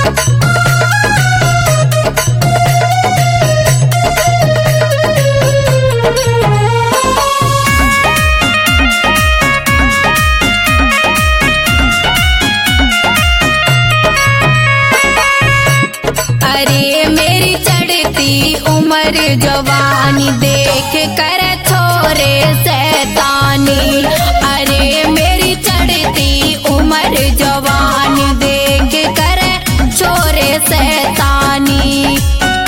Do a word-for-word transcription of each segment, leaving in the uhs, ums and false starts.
उम्र जवानी देख कर छोरे शैतानी। अरे मेरी चढ़ती उम्र जवानी देख कर छोरे शैतानी।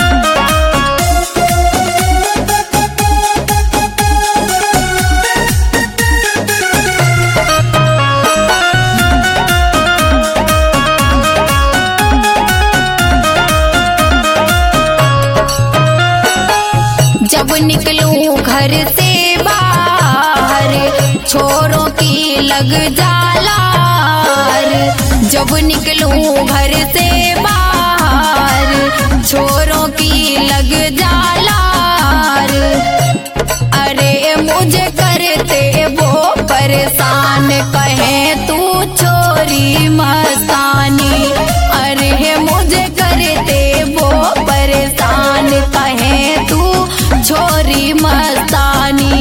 जब निकलूं घर से बाहर छोरों की लग जालार। जब निकलूं घर से बाहर छोरों की लग जालार। अरे मुझे करते वो परेशान कहे तू छोरी मस्तानी। अरे मुझे करते वो परेशान कहे तू छोरी मस्तानी।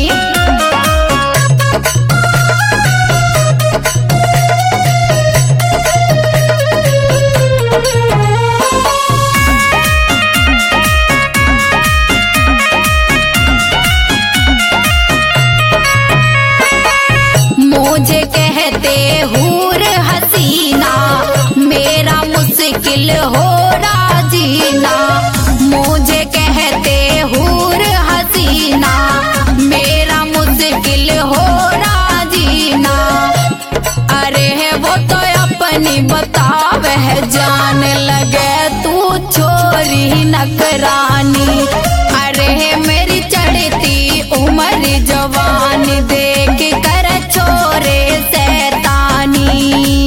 मुझे कहते हूर हसीना मेरा मुश्किल हो राजीना। मुझे कहते हूर हसीना मेरा मुश्किल हो राजीना। अरे वो तो अपनी बतावे जान लगे तू छोरी नकरानी। अरे मेरी चढ़ती उम्र जवान देख कर छोरे शैतानी।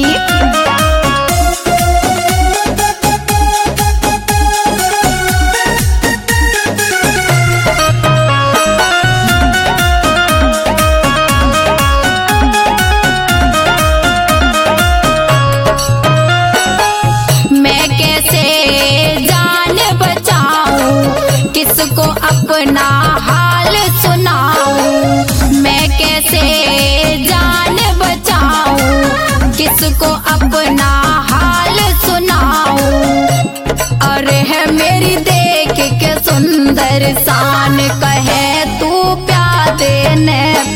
मैं कैसे जान बचाऊं किसको अपना हाल सुनाऊं। मैं कैसे जान बचाऊं किसको अपना हाल सुनाऊं। अरे है मेरी देख के सुंदर शान कहे तू प्यादे ने